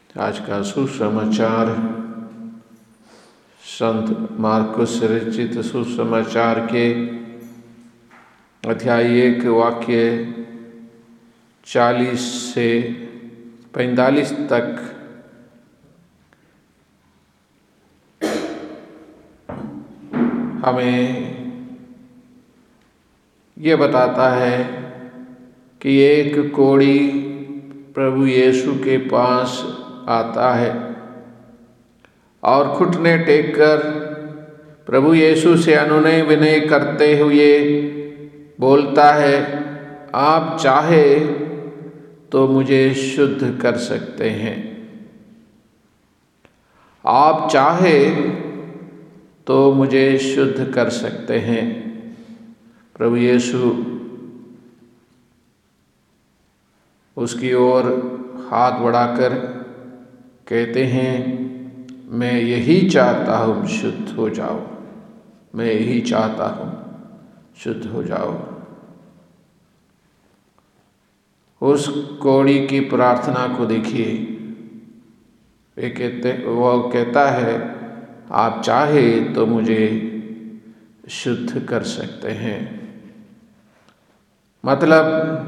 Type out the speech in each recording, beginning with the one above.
आज का सुसमाचार संत मार्कुस रचित सुसमाचार के अध्याय 1 वाक्य 40 से 45 तक हमें ये बताता है कि एक कोढ़ी प्रभु यीशु के पास आता है और घुटने टेक कर प्रभु यीशु से अनुनय विनय करते हुए बोलता है, आप चाहे तो मुझे शुद्ध कर सकते हैं। आप चाहे तो मुझे शुद्ध कर सकते हैं। प्रभु यीशु उसकी ओर हाथ बढ़ाकर कहते हैं, मैं यही चाहता हूँ शुद्ध हो जाओ, मैं यही चाहता हूँ शुद्ध हो जाओ। उस कोढ़ी की प्रार्थना को देखिए, वो कहता है, आप चाहे तो मुझे शुद्ध कर सकते हैं। मतलब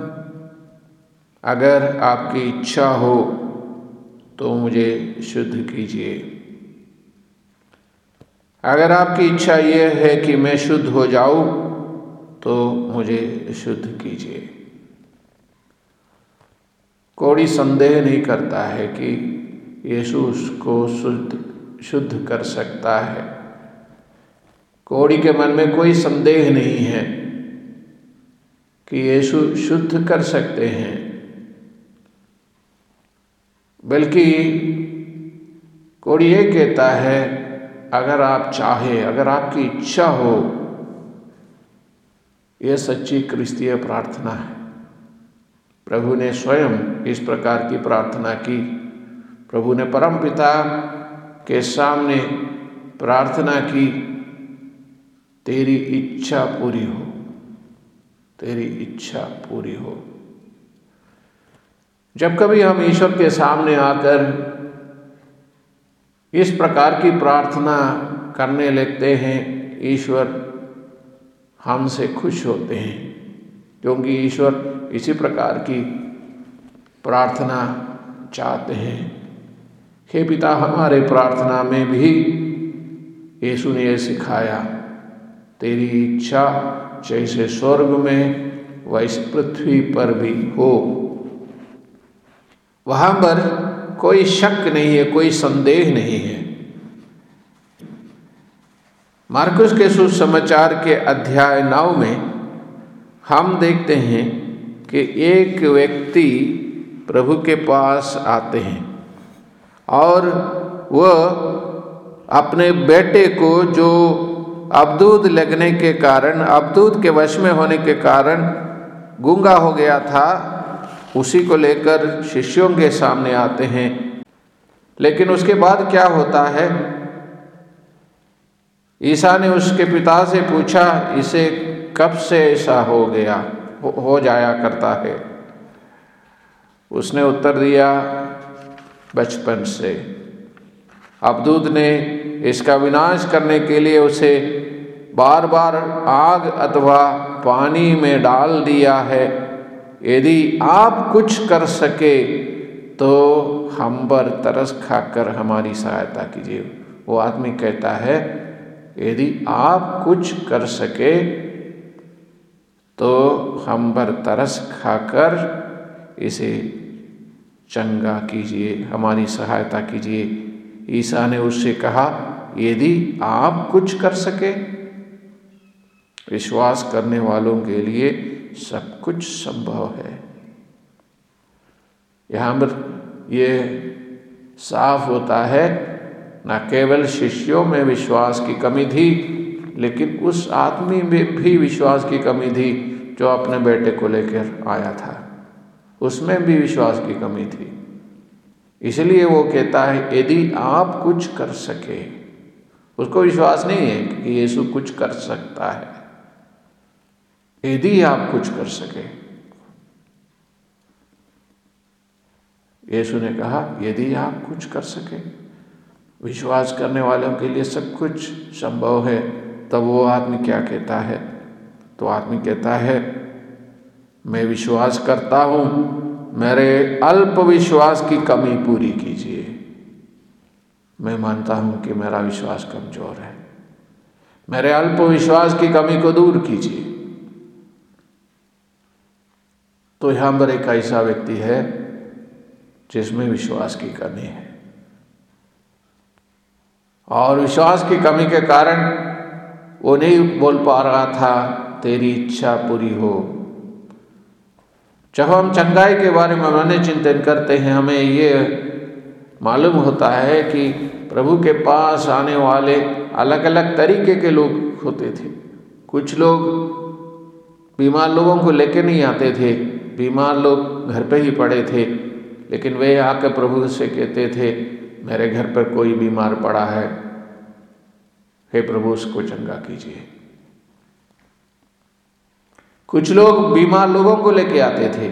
अगर आपकी इच्छा हो तो मुझे शुद्ध कीजिए। अगर आपकी इच्छा यह है कि मैं शुद्ध हो जाऊं तो मुझे शुद्ध कीजिए। कोढ़ी संदेह नहीं करता है कि यीशु उसको शुद्ध कर सकता है। कोढ़ी के मन में कोई संदेह नहीं है कि यीशु शुद्ध कर सकते हैं, बल्कि कोढ़ी ये कहता है, अगर आप चाहे, अगर आपकी इच्छा हो। यह सच्ची क्रिस्तीय प्रार्थना है। प्रभु ने स्वयं इस प्रकार की प्रार्थना की। प्रभु ने परमपिता के सामने प्रार्थना की, तेरी इच्छा पूरी हो, तेरी इच्छा पूरी हो। जब कभी हम ईश्वर के सामने आकर इस प्रकार की प्रार्थना करने लगते हैं, ईश्वर हमसे खुश होते हैं, क्योंकि ईश्वर इसी प्रकार की प्रार्थना चाहते हैं। हे पिता, हमारे प्रार्थना में भी यीशु ने यह सिखाया, तेरी इच्छा जैसे स्वर्ग में वैसे पृथ्वी पर भी हो। वहां पर कोई शक नहीं है, कोई संदेह नहीं है। मार्कुस के सुसमाचार के अध्याय 9 में हम देखते हैं कि एक व्यक्ति प्रभु के पास आते हैं और वह अपने बेटे को, जो अबदूद लगने के कारण, अबदूद के वश में होने के कारण गूंगा हो गया था, उसी को लेकर शिष्यों के सामने आते हैं। लेकिन उसके बाद क्या होता है, ईसा ने उसके पिता से पूछा, इसे कब से ऐसा हो गया, हो जाया करता है? उसने उत्तर दिया, बचपन से। अबदूद ने इसका विनाश करने के लिए उसे बार बार आग अथवा पानी में डाल दिया है। यदि आप कुछ कर सके तो हम पर तरस खाकर हमारी सहायता कीजिए। वो आदमी कहता है, यदि आप कुछ कर सके तो हम पर तरस खाकर इसे चंगा कीजिए, हमारी सहायता कीजिए। ईसा ने उससे कहा, यदि आप कुछ कर सके। विश्वास करने वालों के लिए सब कुछ संभव है। यहाँ पर यह साफ होता है, न केवल शिष्यों में विश्वास की कमी थी, लेकिन उस आदमी में भी विश्वास की कमी थी जो अपने बेटे को लेकर आया था। उसमें भी विश्वास की कमी थी। इसलिए वो कहता है, यदि आप कुछ कर सके। उसको विश्वास नहीं है कि यीशु कुछ कर सकता है। यदि आप कुछ कर सके, यीशु ने कहा, यदि आप कुछ कर सके, विश्वास करने वालों के लिए सब कुछ संभव है। तब वो आदमी क्या कहता है? तो आदमी कहता है, मैं विश्वास करता हूँ, मेरे अल्प विश्वास की कमी पूरी कीजिए। मैं मानता हूँ कि मेरा विश्वास कमजोर है, मेरे अल्प विश्वास की कमी को दूर कीजिए। तो यहाँ पर एक ऐसा व्यक्ति है जिसमें विश्वास की कमी है, और विश्वास की कमी के कारण वो नहीं बोल पा रहा था, तेरी इच्छा पूरी हो। जब हम चंगाई के बारे में मन चिंतन करते हैं, हमें ये मालूम होता है कि प्रभु के पास आने वाले अलग अलग तरीके के लोग होते थे। कुछ लोग बीमार लोगों को लेके नहीं आते थे, बीमार लोग घर पे ही पड़े थे, लेकिन वे आकर प्रभु से कहते थे, मेरे घर पर कोई बीमार पड़ा है, हे प्रभु उसको चंगा कीजिए। कुछ लोग बीमार लोगों को लेके आते थे,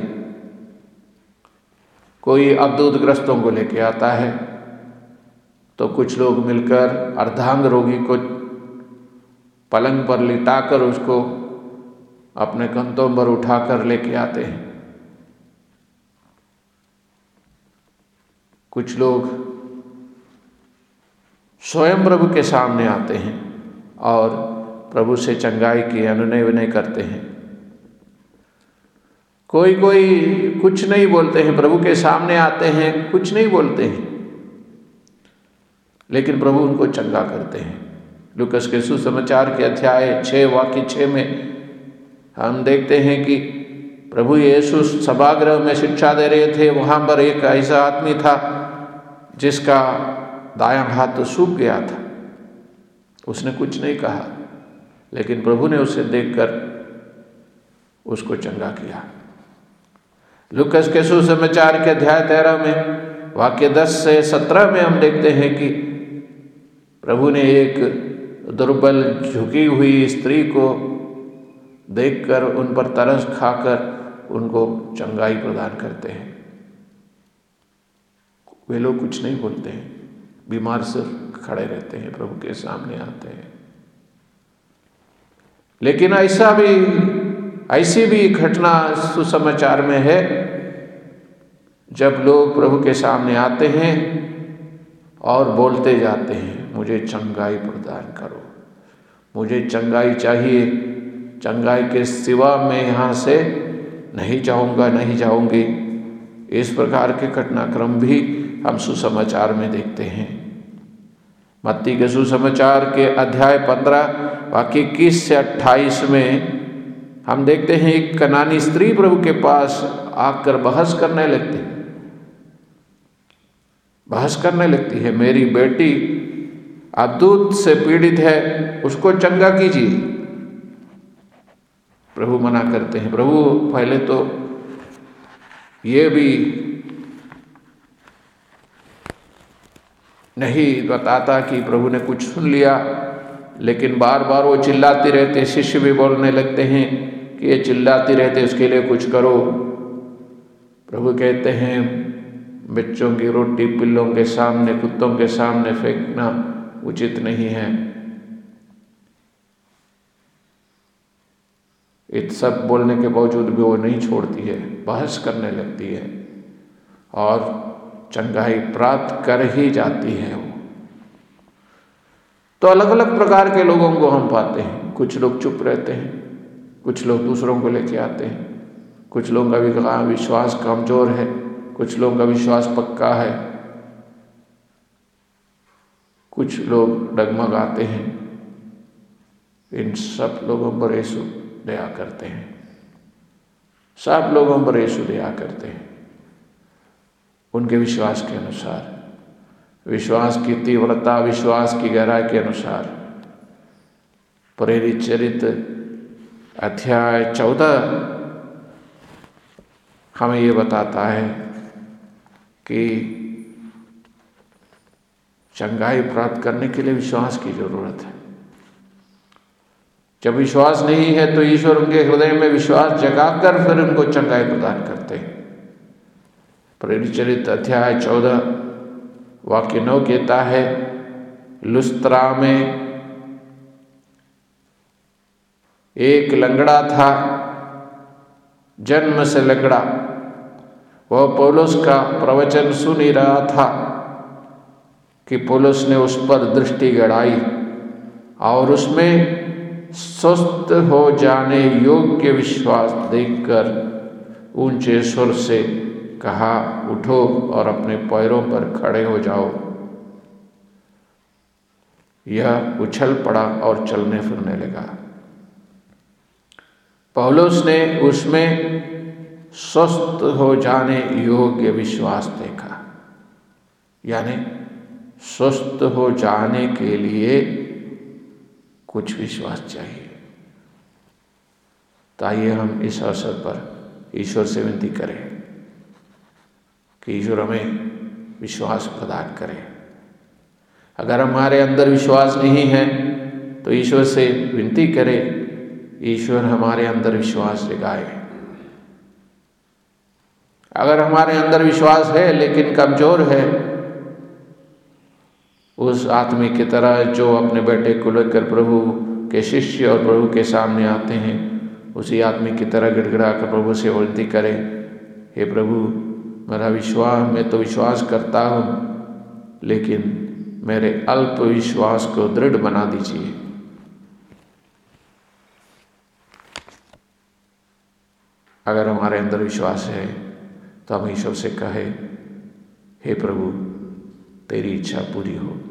कोई अवधूतग्रस्तों को लेके आता है, तो कुछ लोग मिलकर अर्धांग रोगी को पलंग पर लिटाकर उसको अपने कंधों पर उठाकर लेके आते हैं। कुछ लोग स्वयं प्रभु के सामने आते हैं और प्रभु से चंगाई की अनुनय विनय करते हैं। कोई कुछ नहीं बोलते हैं, प्रभु के सामने आते हैं, कुछ नहीं बोलते हैं, लेकिन प्रभु उनको चंगा करते हैं। लूकास के सुसमाचार के अध्याय 6 वाक्य 6 में हम देखते हैं कि प्रभु यीशु सभागृह में शिक्षा दे रहे थे। वहाँ पर एक ऐसा आदमी था जिसका दायां हाथ सूख गया था। उसने कुछ नहीं कहा, लेकिन प्रभु ने उसे देखकर उसको चंगा किया। लूकास के सुसमाचार के अध्याय 13 में वाक्य 10 से 17 में हम देखते हैं कि प्रभु ने एक दुर्बल झुकी हुई स्त्री को देखकर उन पर तरस खाकर उनको चंगाई प्रदान करते हैं। वे लोग कुछ नहीं बोलते हैं, बीमार से खड़े रहते हैं, प्रभु के सामने आते हैं। लेकिन ऐसी भी घटना सुसमाचार में है, जब लोग प्रभु के सामने आते हैं और बोलते जाते हैं, मुझे चंगाई प्रदान करो, मुझे चंगाई चाहिए, चंगाई के सिवा मैं यहाँ से नहीं जाऊँगा, नहीं जाऊँगी। इस प्रकार के घटनाक्रम भी हम सुसमाचार में देखते हैं। मत्ती के सुसमाचार के अध्याय 15 वाक्य 21 से 28 में हम देखते हैं एक कनानी स्त्री प्रभु के पास आकर बहस करने लगती है, मेरी बेटी अद्भुत से पीड़ित है, उसको चंगा कीजिए। प्रभु मना करते हैं। प्रभु पहले तो ये भी नहीं बताता कि प्रभु ने कुछ सुन लिया, लेकिन बार बार वो चिल्लाती रहते। शिष्य भी बोलने लगते हैं कि ये चिल्लाती रहते, उसके लिए कुछ करो। प्रभु कहते हैं, बच्चों की रोटी पिल्लों के सामने, कुत्तों के सामने फेंकना उचित नहीं है। इत सब बोलने के बावजूद भी वो नहीं छोड़ती है, बहस करने लगती है और चंगाई प्राप्त कर ही जाती है वो। तो अलग अलग प्रकार के लोगों को हम पाते हैं। कुछ लोग चुप रहते हैं, कुछ लोग दूसरों को लेके आते हैं, कुछ लोगों का विश्वास कमजोर है, कुछ लोगों का विश्वास पक्का है, कुछ लोग डगमगाते हैं। इन सब लोगों पर यीशु दया करते हैं, सब लोगों पर यीशु दया करते हैं, उनके विश्वास के अनुसार, विश्वास की तीव्रता, विश्वास की गहराई के अनुसार। प्रेरित चरित्र अध्याय 14 हमें ये बताता है कि चंगाई प्राप्त करने के लिए विश्वास की जरूरत है। जब विश्वास नहीं है तो ईश्वर उनके हृदय में विश्वास जगाकर फिर उनको चंगाई प्रदान करते हैं। प्रेरित चरित अध्याय 14 वाक्य 9 कहता है, लुस्त्रा में एक लंगड़ा था, जन्म से लंगड़ा। वह पौलुस का प्रवचन सुन ही रहा था कि पौलुस ने उस पर दृष्टि गड़ाई और उसमें स्वस्थ हो जाने योग्य विश्वास देखकर ऊंचे स्वर से कहा, उठो और अपने पैरों पर खड़े हो जाओ। यह उछल पड़ा और चलने फिरने लगा। पौलुस ने उसमें स्वस्थ हो जाने योग्य विश्वास देखा, यानी स्वस्थ हो जाने के लिए कुछ विश्वास चाहिए। तो आइए हम इस अवसर पर ईश्वर से विनती करें कि ईश्वर हमें विश्वास प्रदान करे। अगर हमारे अंदर विश्वास नहीं है तो ईश्वर से विनती करें, ईश्वर हमारे अंदर विश्वास जगाए। अगर हमारे अंदर विश्वास है लेकिन कमजोर है, उस आदमी की तरह जो अपने बेटे को लेकर प्रभु के शिष्य और प्रभु के सामने आते हैं, उसी आदमी की तरह गिड़गिड़ा कर प्रभु से विनती करें, हे प्रभु, मेरा विश्वास, मैं तो विश्वास करता हूँ लेकिन मेरे अल्प विश्वास को दृढ़ बना दीजिए। अगर हमारे अंदर विश्वास है तो हम ईश्वर से कहें, हे प्रभु, तेरी इच्छा पूरी हो।